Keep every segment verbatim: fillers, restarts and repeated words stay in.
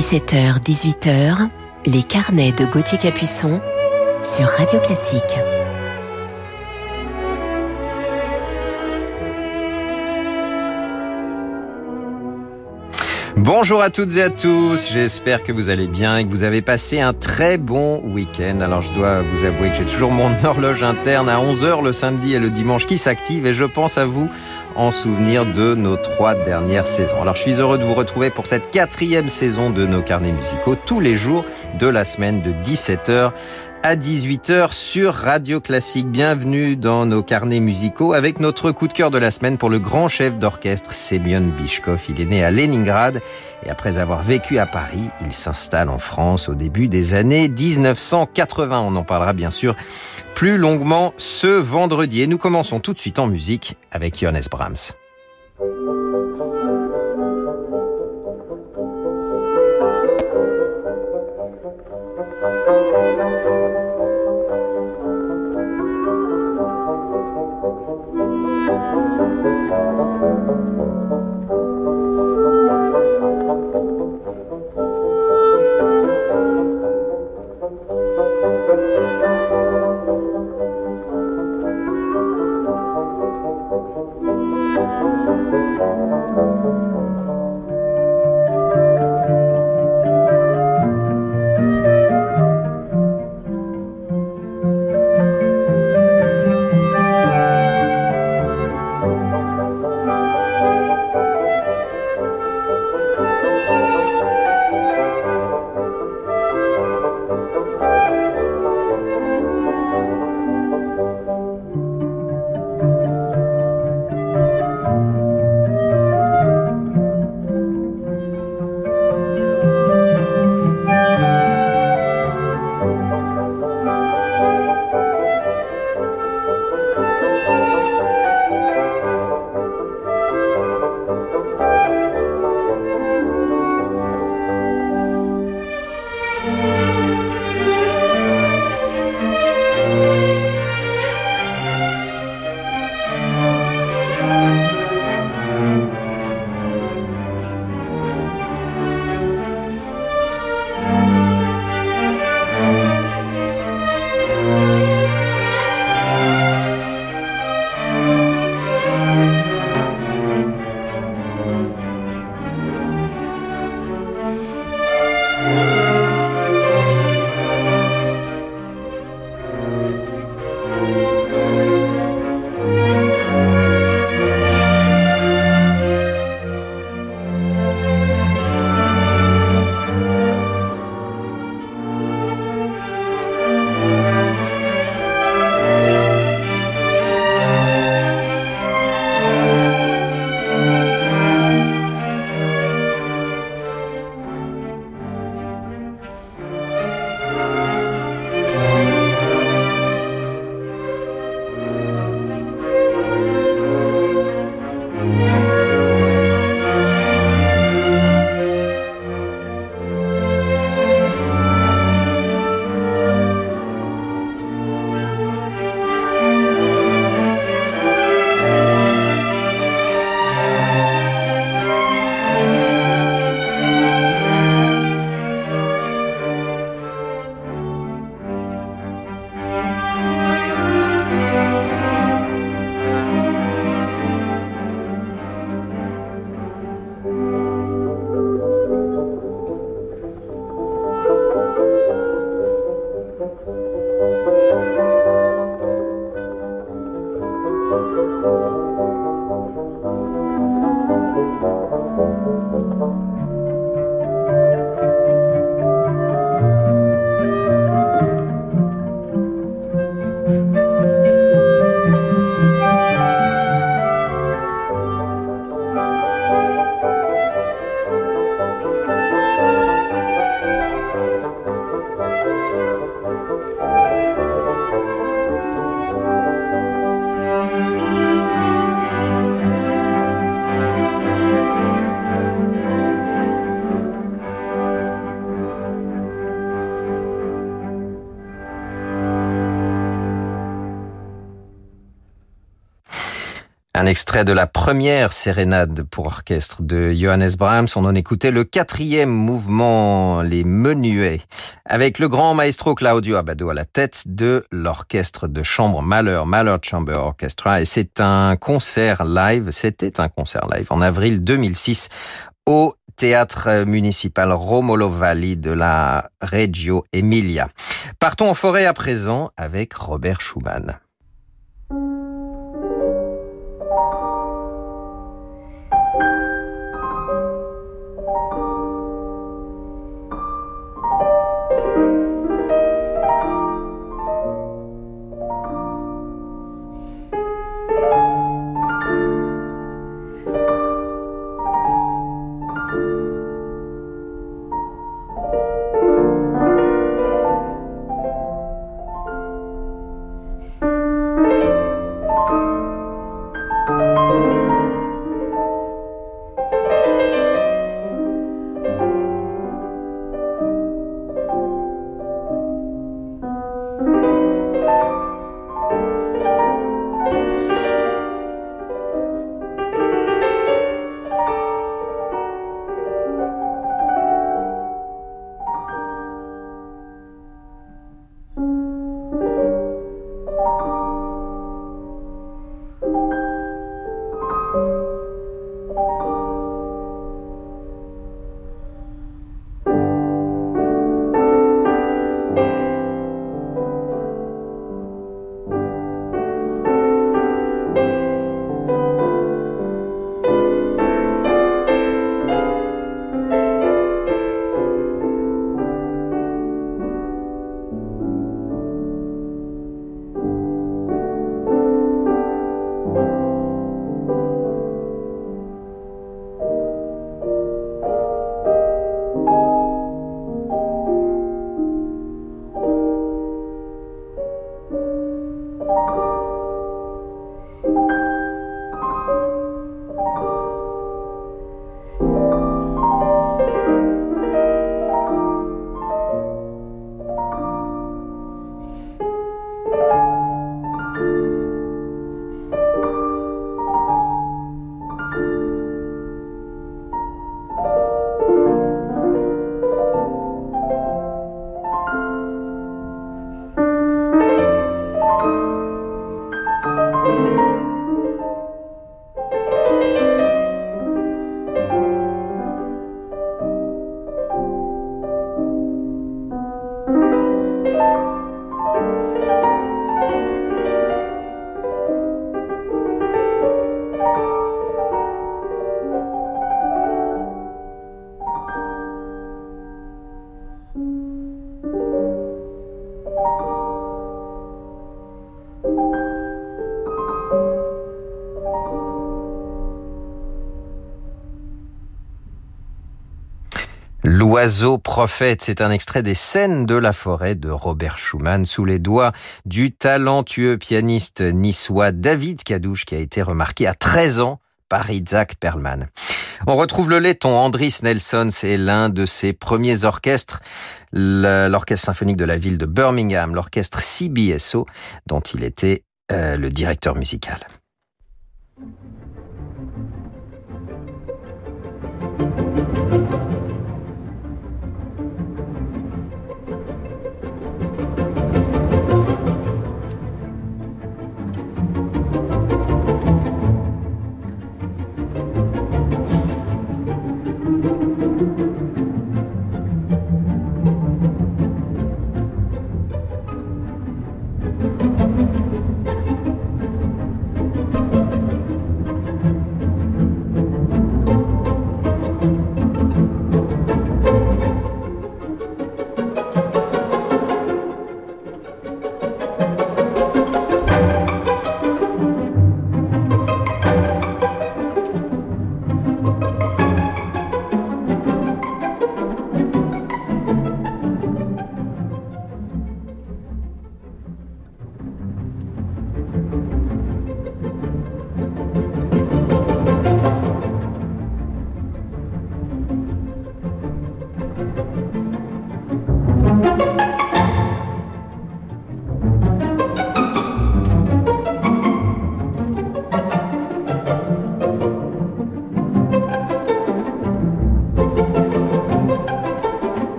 dix-sept heures dix-huit heures, les carnets de Gauthier Capuçon sur Radio Classique. Bonjour à toutes et à tous, j'espère que vous allez bien et que vous avez passé un très bon week-end. Alors je dois vous avouer que j'ai toujours mon horloge interne à onze heures le samedi et le dimanche qui s'active et je pense à vous en souvenir de nos trois dernières saisons. Alors je suis heureux de vous retrouver pour cette quatrième saison de nos carnets musicaux tous les jours de la semaine de dix-sept heures à dix-huit heures sur Radio Classique. Bienvenue dans nos carnets musicaux avec notre coup de cœur de la semaine pour le grand chef d'orchestre Semyon Bychkov. Il est né à Leningrad et après avoir vécu à Paris, il s'installe en France au début des années dix-neuf cent quatre-vingts. On en parlera bien sûr plus longuement ce vendredi. Et nous commençons tout de suite en musique avec Johannes Brahms. Thank you. Un extrait de la première sérénade pour orchestre de Johannes Brahms. On en écoutait le quatrième mouvement, les Menuets, avec le grand maestro Claudio Abbado à la tête de l'orchestre de chambre Mahler, Mahler Chamber Orchestra. Et c'est un concert live, c'était un concert live en avril deux mille six au théâtre municipal Romolo Valli de la Reggio Emilia. Partons en forêt à présent avec Robert Schumann. L'oiseau prophète, c'est un extrait des Scènes de la forêt de Robert Schumann sous les doigts du talentueux pianiste niçois David Kadouch qui a été remarqué à treize ans par Isaac Perlman. On retrouve le laiton Andris Nelson, c'est l'un de ses premiers orchestres, l'orchestre symphonique de la ville de Birmingham, l'orchestre C B S O, dont il était euh, le directeur musical.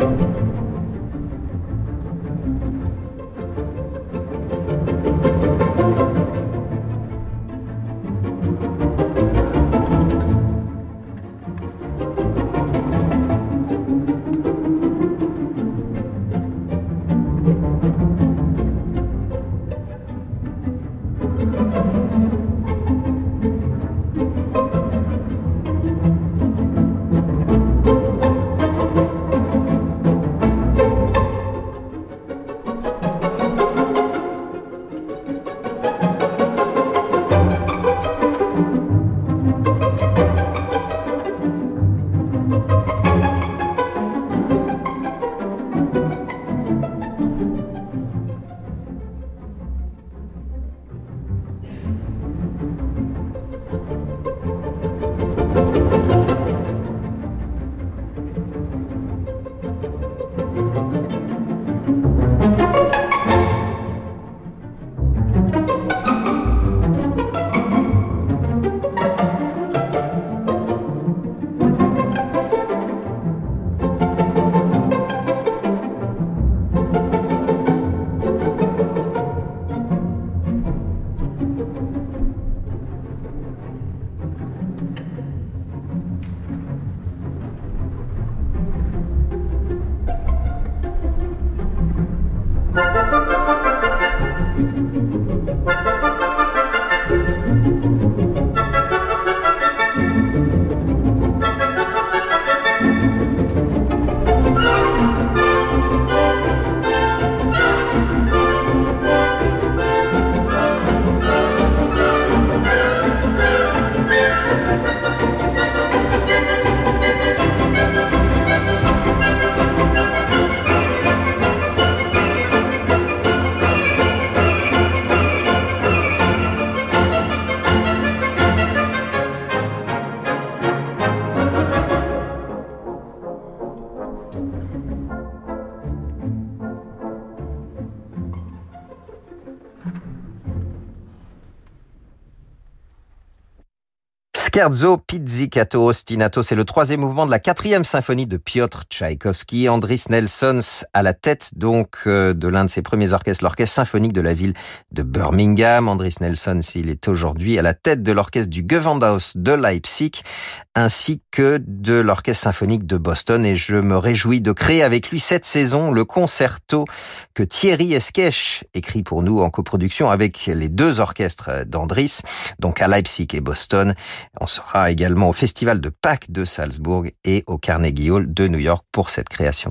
Scherzo pizzicato ostinato, c'est le troisième mouvement de la quatrième symphonie de Piotr Tchaïkovski. Andris Nelsons à la tête donc euh, de l'un de ses premiers orchestres, l'orchestre symphonique de la ville de Birmingham. Andris Nelsons, il est aujourd'hui à la tête de l'orchestre du Gewandhaus de Leipzig, ainsi que de l'orchestre symphonique de Boston. Et je me réjouis de créer avec lui cette saison le concerto que Thierry Esquèche écrit pour nous en coproduction avec les deux orchestres d'Andris, donc à Leipzig et Boston. On sera également au Festival de Pâques de Salzbourg et au Carnegie Hall de New York pour cette création.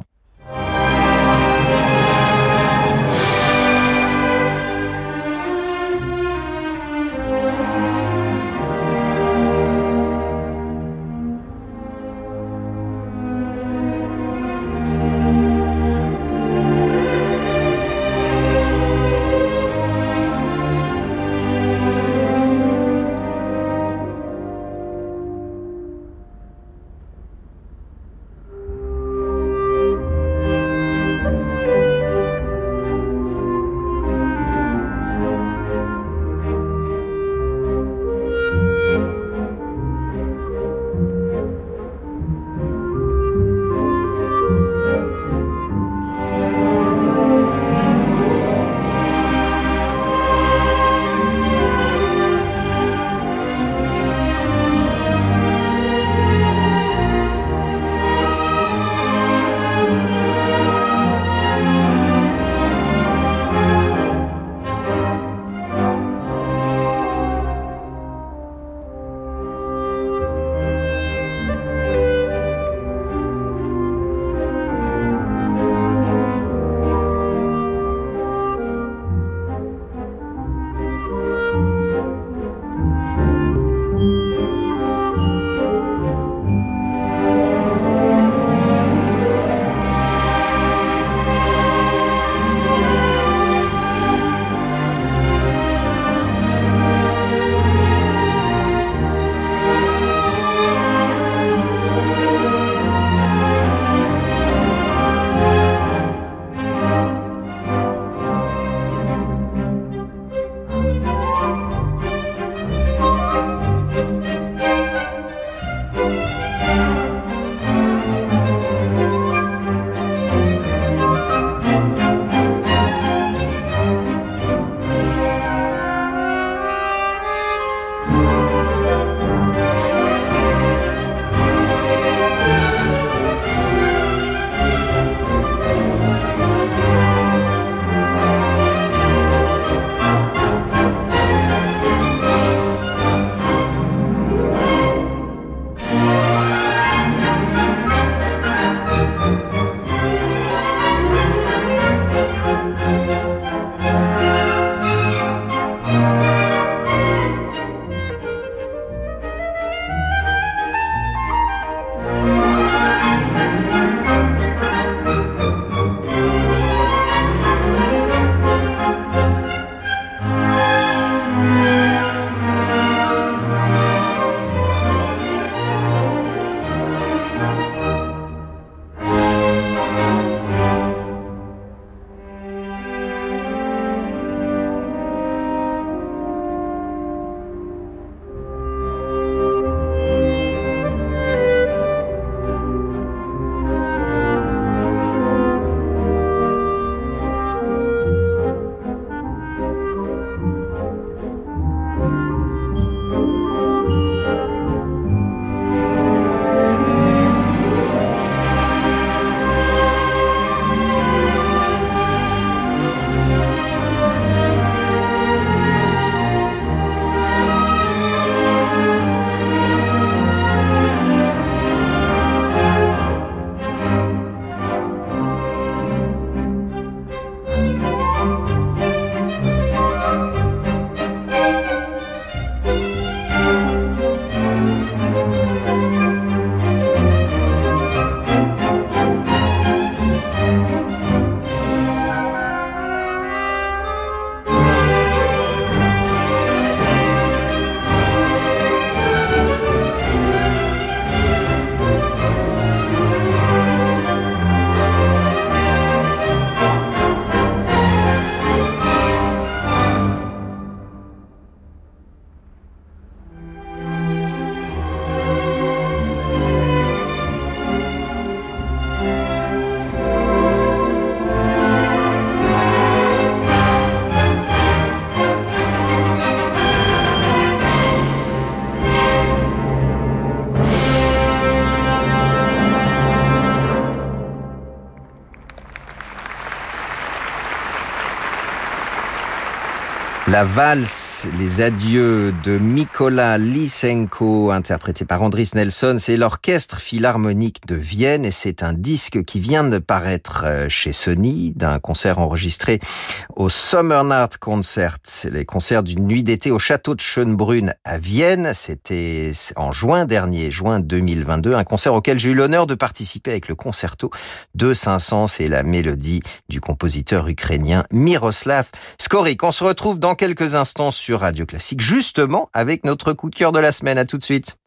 La valse, les adieux de Mykola Lysenko, interprété par Andris Nelson, c'est l'Orchestre Philharmonique de Vienne et c'est un disque qui vient de paraître chez Sony, d'un concert enregistré au Sommernacht Concert, les concerts d'une nuit d'été au château de Schönbrunn à Vienne. C'était en juin dernier, juin deux mille vingt-deux, un concert auquel j'ai eu l'honneur de participer avec le concerto de Saint-Saëns et la mélodie du compositeur ukrainien Miroslav Skorik. On se retrouve dans quelques instants sur Radio Classique, justement avec notre coup de cœur de la semaine. À tout de suite.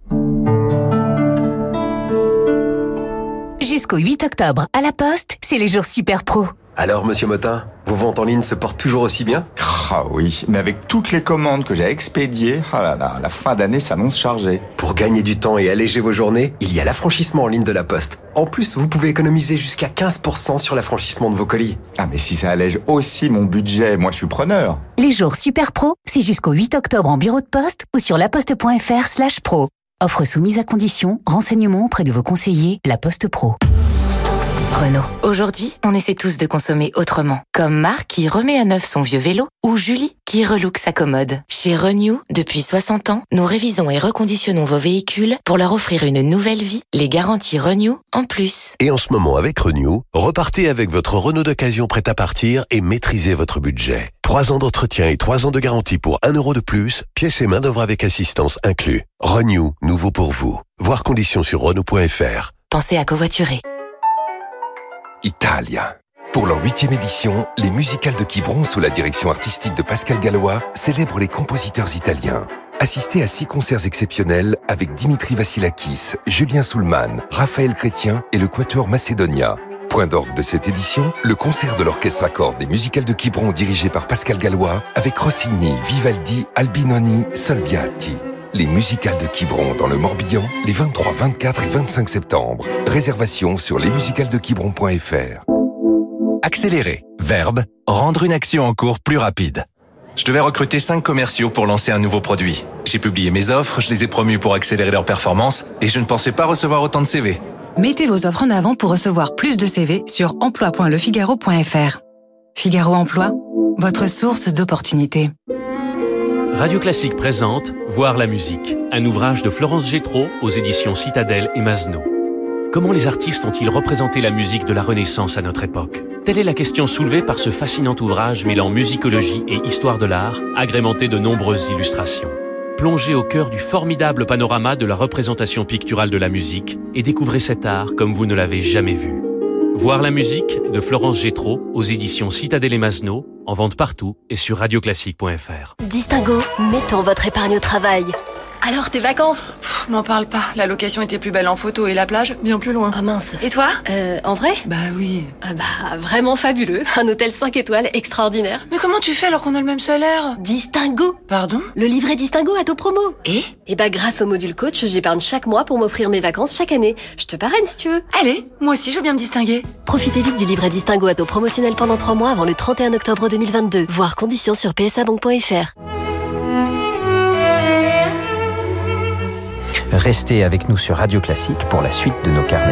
Jusqu'au huit octobre, à la Poste, c'est les jours super pro. Alors, monsieur Motin, vos ventes en ligne se portent toujours aussi bien ? Ah oui, mais avec toutes les commandes que j'ai expédiées, oh là là, la fin d'année s'annonce chargée. Pour gagner du temps et alléger vos journées, il y a l'affranchissement en ligne de la Poste. En plus, vous pouvez économiser jusqu'à quinze pour cent sur l'affranchissement de vos colis. Ah mais si ça allège aussi mon budget, moi je suis preneur. Les jours super pro, c'est jusqu'au huit octobre en bureau de poste ou sur laposte.fr slash pro. Offre soumise à condition, renseignements auprès de vos conseillers, La Poste Pro. Renault. Aujourd'hui, on essaie tous de consommer autrement. Comme Marc qui remet à neuf son vieux vélo ou Julie qui relook sa commode. Chez Renew, depuis soixante ans, nous révisons et reconditionnons vos véhicules pour leur offrir une nouvelle vie. Les garanties Renew en plus. Et en ce moment avec Renew, repartez avec votre Renault d'occasion prêt à partir et maîtrisez votre budget. Trois ans d'entretien et trois ans de garantie pour un euro de plus, pièces et main d'œuvre avec assistance inclus. Renew, nouveau pour vous. Voir conditions sur Renault point F R. Pensez à covoiturer. Italia. Pour leur huitième édition, les musicales de Quiberon, sous la direction artistique de Pascal Gallois, célèbrent les compositeurs italiens. Assistez à six concerts exceptionnels avec Dimitri Vassilakis, Julien Soulman, Raphaël Chrétien et le Quatuor Macedonia. Point d'orgue de cette édition, le concert de l'orchestre à cordes des musicales de Quiberon dirigé par Pascal Gallois avec Rossini, Vivaldi, Albinoni, Salviati. Les musicales de Quiberon dans le Morbihan, les vingt-trois, vingt-quatre et vingt-cinq septembre. Réservation sur lesmusicalesdequiberon point F R. Accélérer. Verbe, rendre une action en cours plus rapide. Je devais recruter cinq commerciaux pour lancer un nouveau produit. J'ai publié mes offres, je les ai promus pour accélérer leur performance et je ne pensais pas recevoir autant de C V. Mettez vos offres en avant pour recevoir plus de C V sur emploi point lefigaro point F R. Figaro Emploi, votre source d'opportunités. Radio Classique présente Voir la musique, un ouvrage de Florence Gétraud aux éditions Citadel et Masno. Comment les artistes ont-ils représenté la musique de la Renaissance à notre époque ? Telle est la question soulevée par ce fascinant ouvrage mêlant musicologie et histoire de l'art, agrémenté de nombreuses illustrations. Plongez au cœur du formidable panorama de la représentation picturale de la musique et découvrez cet art comme vous ne l'avez jamais vu. Voir la musique de Florence Gétraud aux éditions Citadel et Masno, en vente partout et sur radio classique point F R. Distingo, mettons votre épargne au travail. Alors, tes vacances ? Pff, m'en parle pas. La location était plus belle en photo et la plage, bien plus loin. Ah mince. Et toi ? Euh, en vrai ? Bah oui. Ah bah, vraiment fabuleux. Un hôtel cinq étoiles extraordinaire. Mais comment tu fais alors qu'on a le même salaire ? Distingo. Pardon ? Le livret Distingo à taux promo. Et ? Et bah, grâce au module coach, j'épargne chaque mois pour m'offrir mes vacances chaque année. Je te parraine si tu veux. Allez, moi aussi je veux bien me distinguer. Profitez vite du livret Distingo à taux promotionnel pendant trois mois avant le trente et un octobre deux mille vingt-deux. Voir conditions sur p s a banque point F R. Restez avec nous sur Radio Classique pour la suite de nos carnets.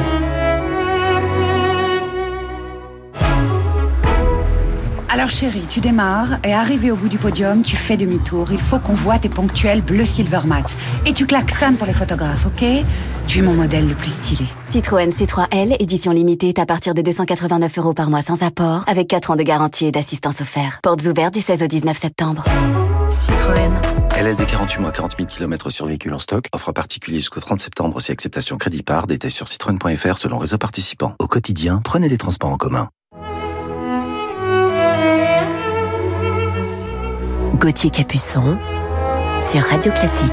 Alors chérie, tu démarres et arrivé au bout du podium, tu fais demi-tour. Il faut qu'on voit tes ponctuels bleu silver mat. Et tu klaxonnes pour les photographes, ok ? Tu es mon modèle le plus stylé. Citroën C trois L, édition limitée à partir de deux cent quatre-vingt-neuf euros par mois sans apport, avec quatre ans de garantie et d'assistance offerte. Portes ouvertes du seize au dix-neuf septembre. Citroën. L L D quarante-huit mois, quarante mille kilomètres sur véhicule en stock. Offre particulier jusqu'au trente septembre si acceptation crédit par. Détails sur citroën point F R selon réseau participant. Au quotidien, prenez les transports en commun. Gauthier Capuçon sur Radio Classique.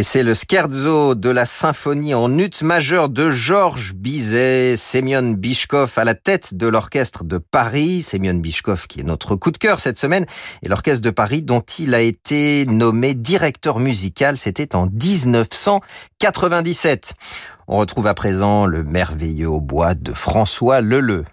Et c'est le scherzo de la symphonie en ut majeur de Georges Bizet, Semyon Bychkov à la tête de l'orchestre de Paris. Semyon Bychkov qui est notre coup de cœur cette semaine, et l'orchestre de Paris dont il a été nommé directeur musical, c'était en dix-neuf cent quatre-vingt-dix-sept. On retrouve à présent le merveilleux hautbois de François Leleux.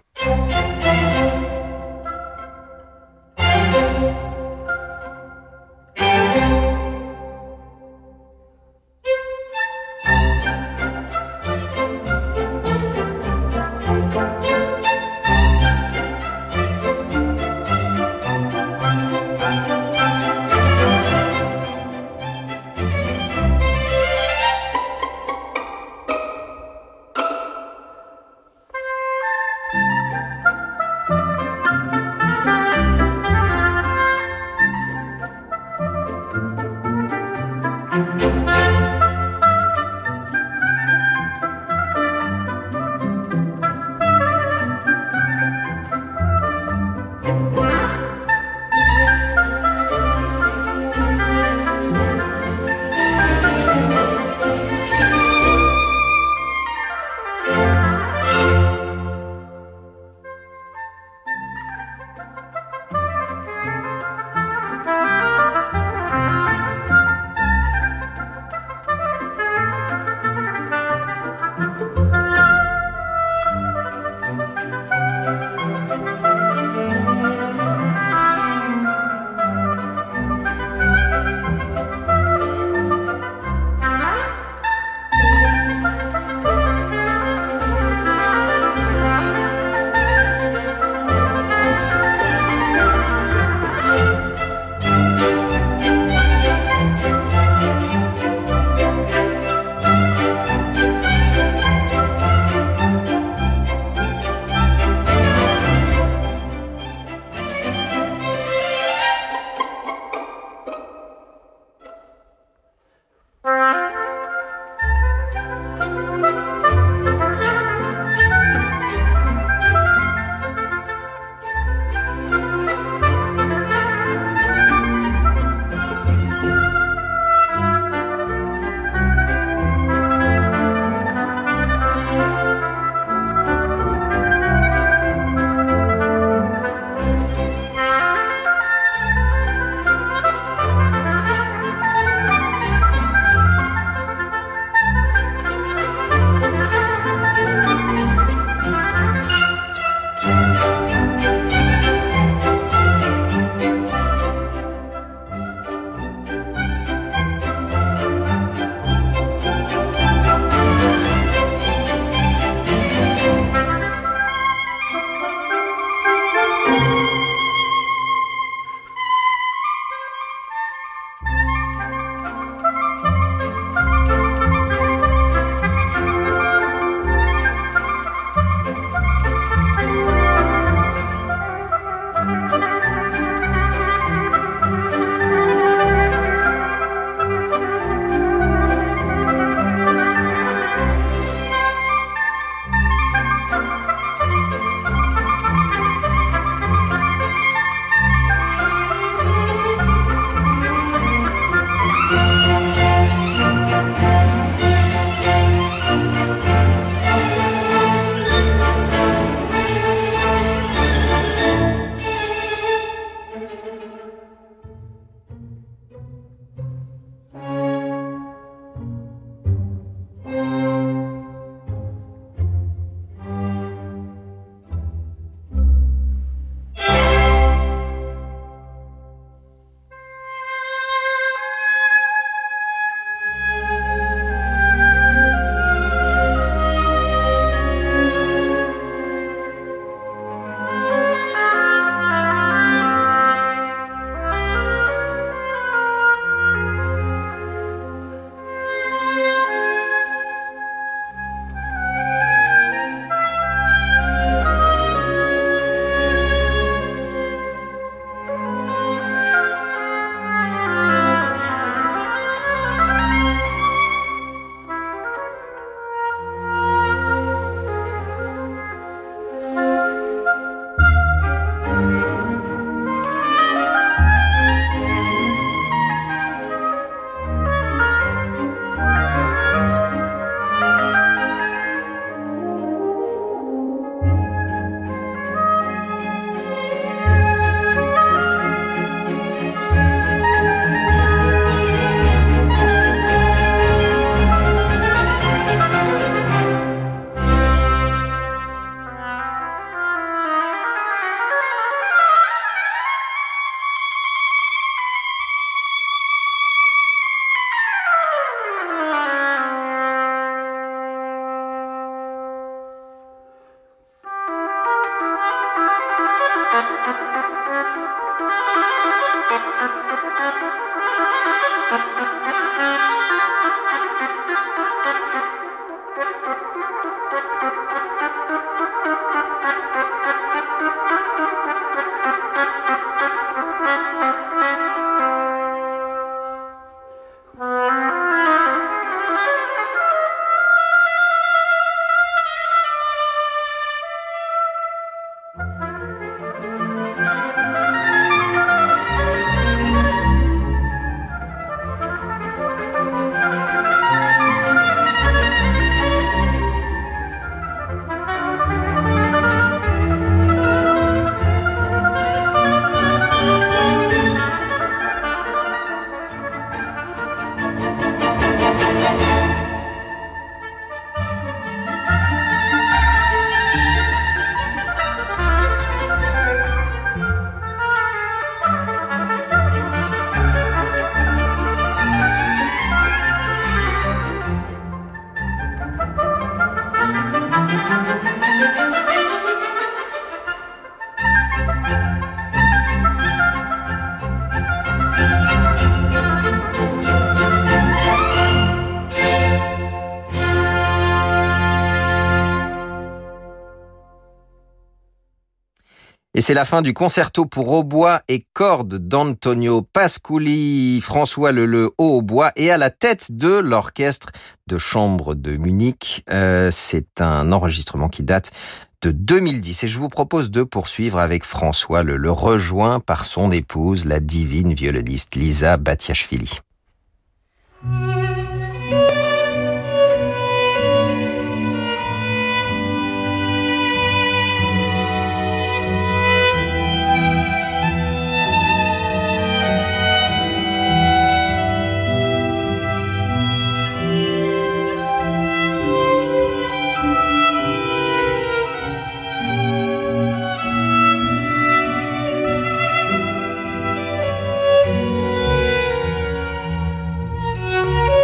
Thank you. Et c'est la fin du concerto pour hautbois et cordes d'Antonio Pasculi, François Leleu au hautbois et à la tête de l'orchestre de chambre de Munich. Euh, c'est un enregistrement qui date de deux mille dix et je vous propose de poursuivre avec François Leleu, rejoint par son épouse, la divine violoniste Lisa Batiashvili. Thank you.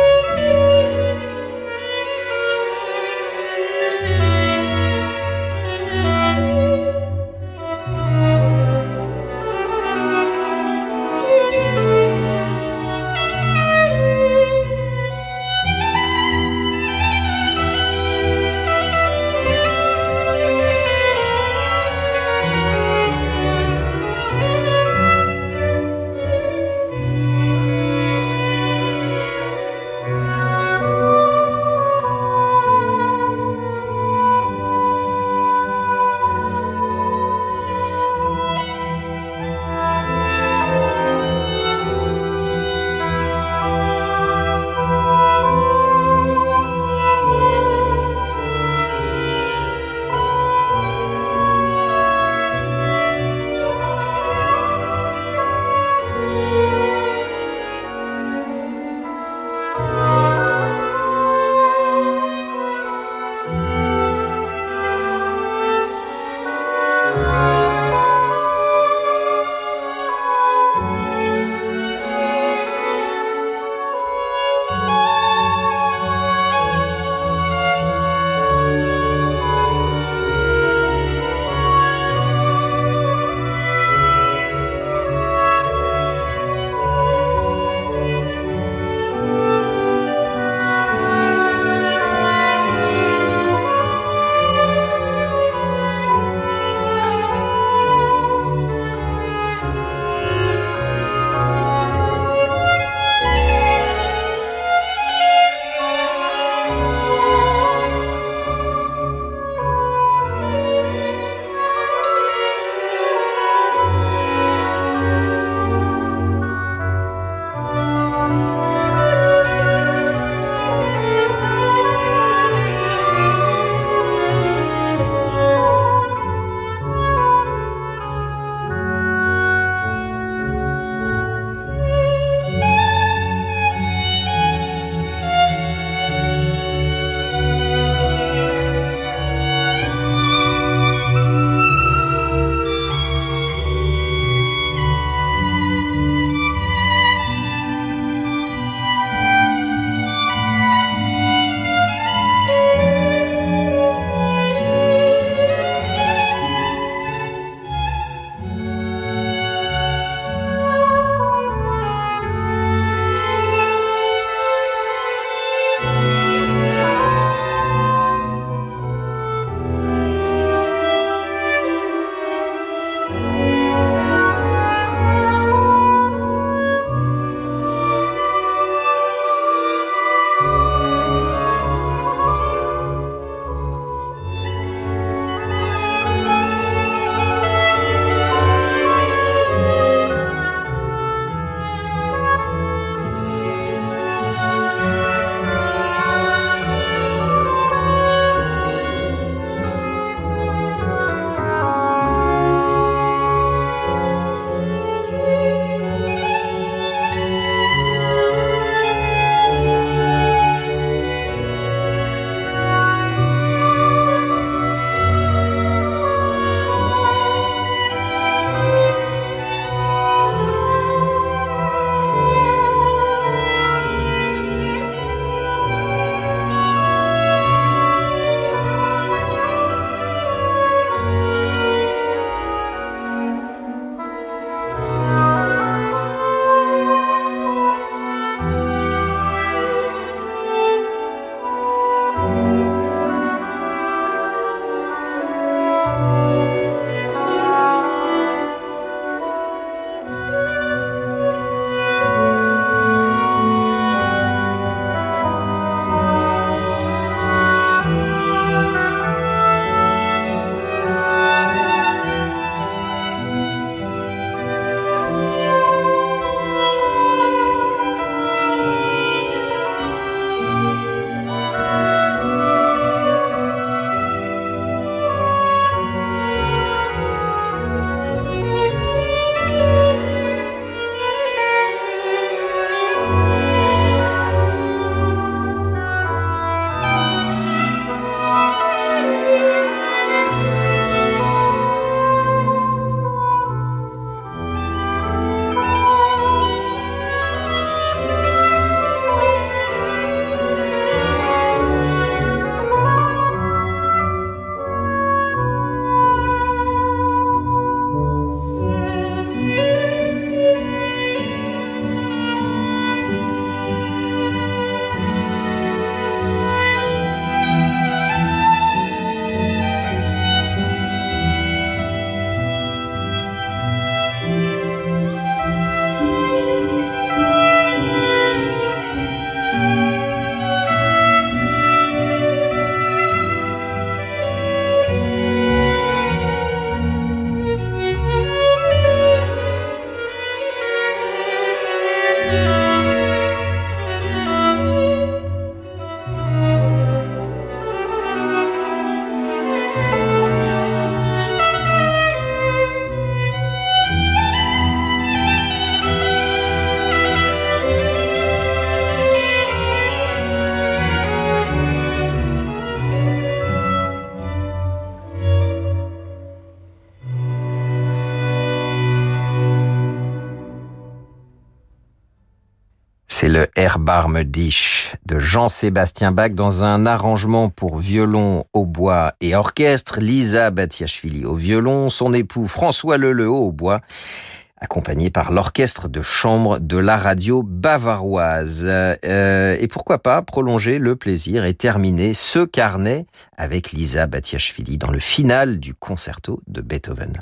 C'est le Erbarme dich de Jean-Sébastien Bach dans un arrangement pour violon, hautbois et orchestre. Lisa Batiashvili au violon, son époux François Leleu au hautbois, accompagné par l'orchestre de chambre de la radio bavaroise. Euh, et pourquoi pas prolonger le plaisir et terminer ce carnet avec Lisa Batiashvili dans le final du concerto de Beethoven.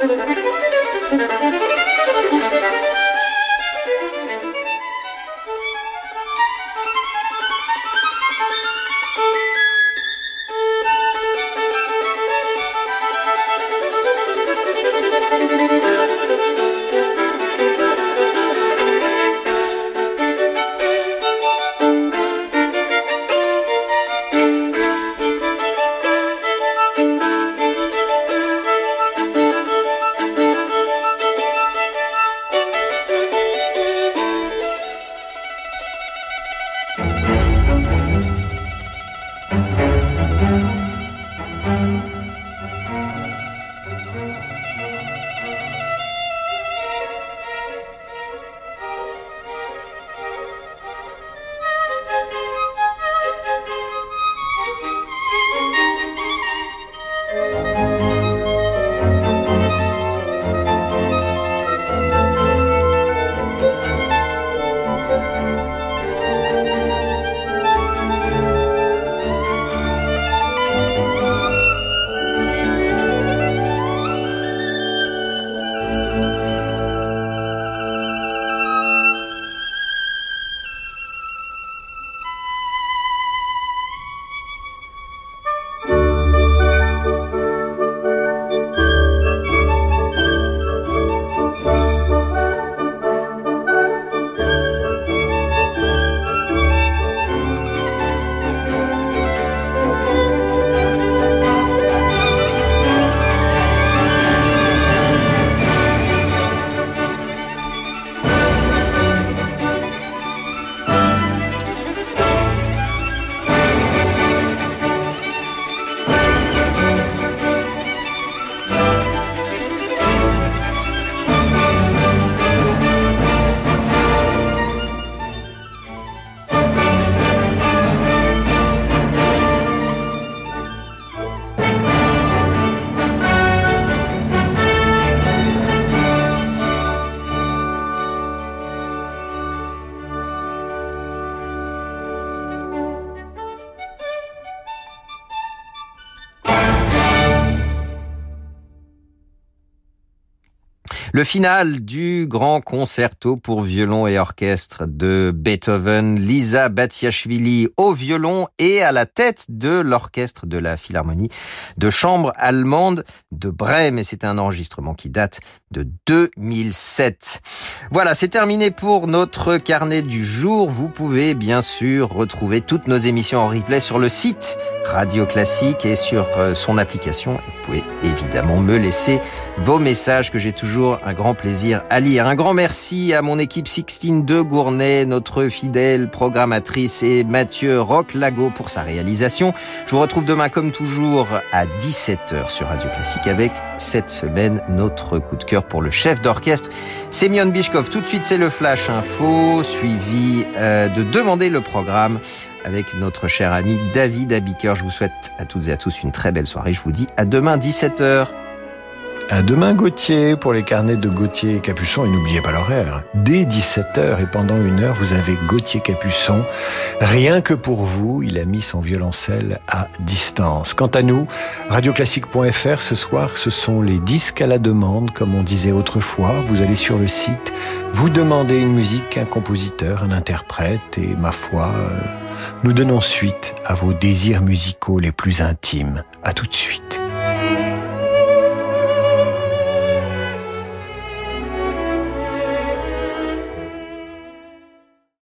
Le final du grand concerto pour violon et orchestre de Beethoven, Lisa Batiashvili au violon et à la tête de l'orchestre de la Philharmonie de chambre allemande de Brême. Et c'est un enregistrement qui date de deux mille sept. Voilà, c'est terminé pour notre carnet du jour. Vous pouvez bien sûr retrouver toutes nos émissions en replay sur le site Radio Classique et sur son application. Vous pouvez évidemment me laisser vos messages que j'ai toujours un grand plaisir à lire. Un grand merci à mon équipe Sixtine de Gournay, notre fidèle programmatrice, et Mathieu Roch-Lago pour sa réalisation. Je vous retrouve demain comme toujours à dix-sept heures sur Radio Classique avec cette semaine notre coup de cœur pour le chef d'orchestre Semyon Bishkov. Tout de suite c'est le Flash Info suivi euh, de Demander le programme avec notre cher ami David Abiker. Je vous souhaite à toutes et à tous une très belle soirée. Je vous dis à demain dix-sept heures. À demain Gauthier pour les carnets de Gauthier et Capuçon. Et n'oubliez pas l'horaire. Dès dix-sept heures et pendant une heure, vous avez Gauthier Capuçon. Rien que pour vous, il a mis son violoncelle à distance. Quant à nous, radioclassique point f r, ce soir, ce sont les disques à la demande, comme on disait autrefois. Vous allez sur le site, vous demandez une musique, un compositeur, un interprète, et ma foi, euh, nous donnons suite à vos désirs musicaux les plus intimes. À tout de suite.